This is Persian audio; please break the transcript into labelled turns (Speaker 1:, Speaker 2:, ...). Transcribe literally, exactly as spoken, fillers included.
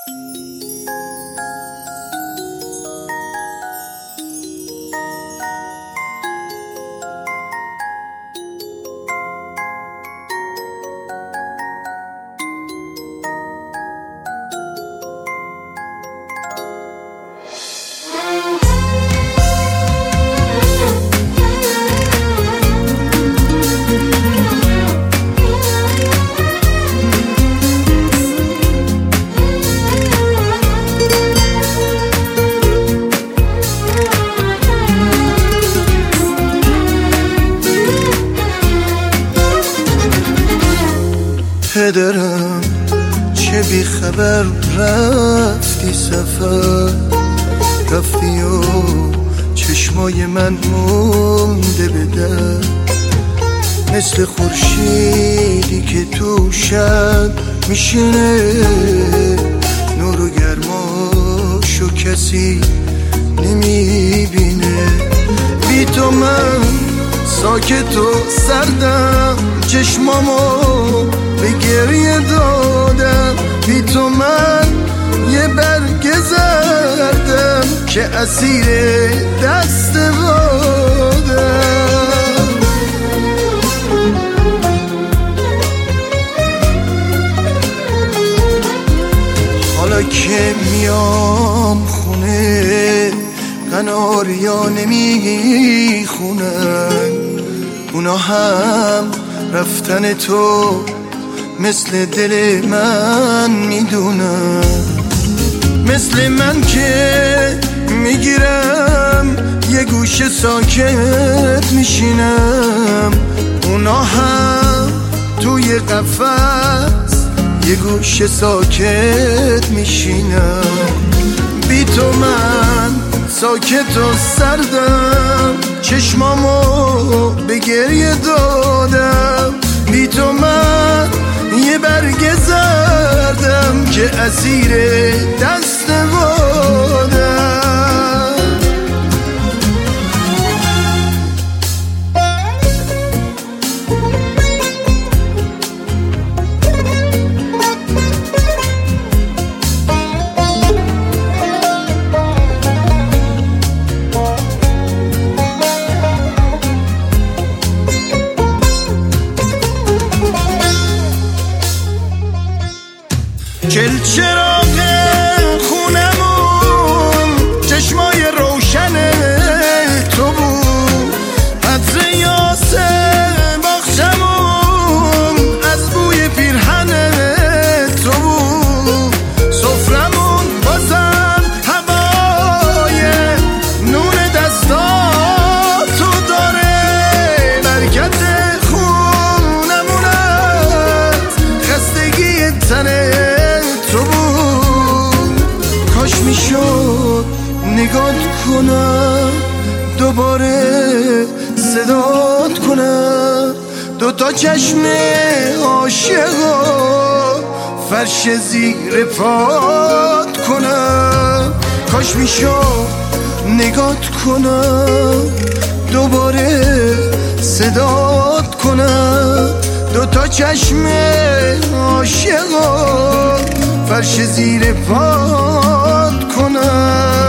Speaker 1: پدرم چه بی خبر رفتی سفر، رفتی و چشمای من مونده به در، مثل خورشیدی که تو شب میشینه، نور و گرماشو کسی نمیبینه. بی تو من ساکت و سردم، چشمامو به گریه دادم. بی تو من یه برگ زردم که اسیر دست بادم. حالا که میام خونه قناریا نمیخونن، اونا هم رفتن تو مثل دل من میدونن. مثل من که میگیرم یه گوشه ساکت میشینم، اونا هم توی قفس یه گوشه ساکت میشینم. بی تو من ساکت و سردم، چشمامو به گریه دادم. بی تو من یه برگ زردم که اسیر دست بادم. چل چراغ خونمون چشمای روشن تو بود، عطر یاس باغچمون از بوی پیرهن تو بود. سفرمون بازم هوای نور دستاتو داره، برکت خونمون از خستگی تنه میشد نگات کنم، دوباره صدات کنم. دوتا چشم عاشقا فرش زیر پات کنم. کاش میشد نگات کنم، دوباره صدات کنم. دوتا چشم عاشقا فرش زیر پات کنم.